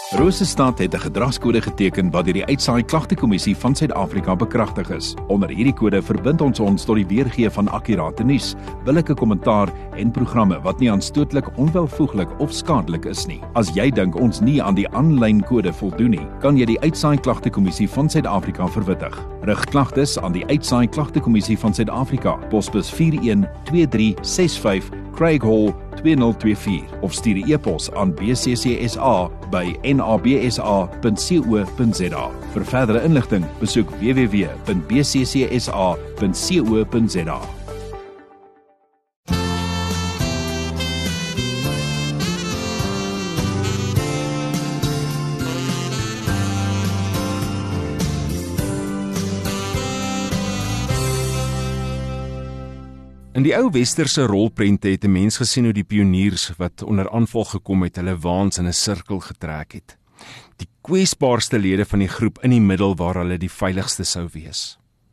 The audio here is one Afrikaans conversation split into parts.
Rosestad het 'n gedragskode geteken wat deur die Uitsaai Klagtekommissie van Suid-Afrika bekragtig is. Onder hierdie kode verbind ons tot die weergee van akkurate nuus, billike kommentaar en programme wat nie aanstootlik, onwelvoeglik of skadelik is nie. As jy dink ons nie aan die aanlyn kode voldoen nie, kan jy die Uitsaai Klagtekommissie van Suid-Afrika verwittig. Rig klagtes aan die Uitsaai Klagtekommissie van Suid-Afrika, posbus 412365 Craig Hall 2024 of stuur 'n e-pos aan bccsa@nabsa.co.za. Vir verdere inligting, besoek www.bccsa.co.za. In die ou westerse rolprente het 'n mens gesien hoe die pioniers wat onder aanval gekom het, hulle waans in 'n sirkel getrek het. Die kwesbaarste lede van die groep in die middel waar hulle die veiligste sou wees.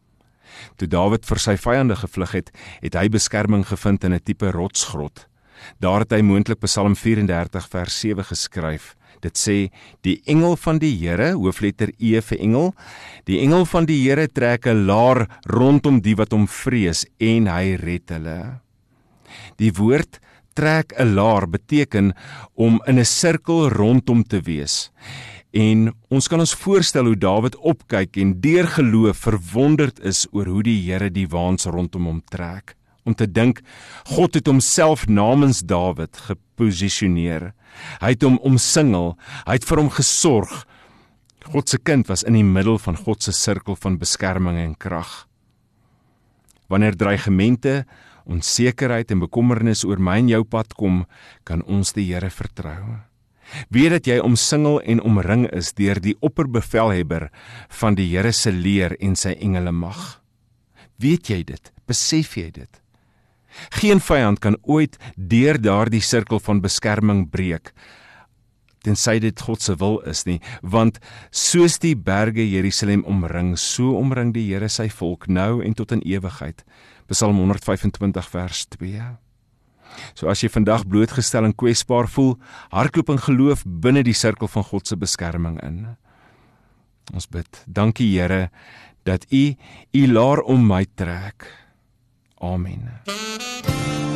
Toe Dawid vir sy vyande gevlug het, het hy beskerming gevind in 'n tipe rotsgrot. Daar het hy moontlik Psalm 34 vers 7 geskryf. Dit sê, die engel van die Here, hoofletter E vir engel, die engel van die Here trek 'n laar rondom die wat hom vrees en hy red hulle. Die woord trek 'n laar beteken om in 'n sirkel rondom te wees. En ons kan ons voorstel hoe Dawid opkyk en deur geloof verwonderd is oor hoe die Here die waans rondom hom trek. Om te dink, God het homself namens Dawid geposisioneer. Hy het hom omsingel, hy het vir hom gesorg. God se kind was in die middel van God se sirkel van beskerming en krag. Wanneer dreigemente, onsekerheid en bekommernis oor my en jou pad kom, kan ons die Here vertrou. Weet dat jy omsingel en omring is deur die opperbevelhebber van die Here se leer en sy engele mag. Weet jy dit? Besef jy dit? Geen vyand kan ooit deur daardie sirkel van beskerming breek, tensy dit God se wil is nie, want soos die berge Jerusalem omring, so omring die Here sy volk nou en tot in ewigheid. Psalm 125 vers 2. So as jy vandag blootgestel en kwesbaar voel, hardloop in geloof binne die sirkel van God se beskerming in. Ons bid, dankie Here, dat U laar om my trek. Amen.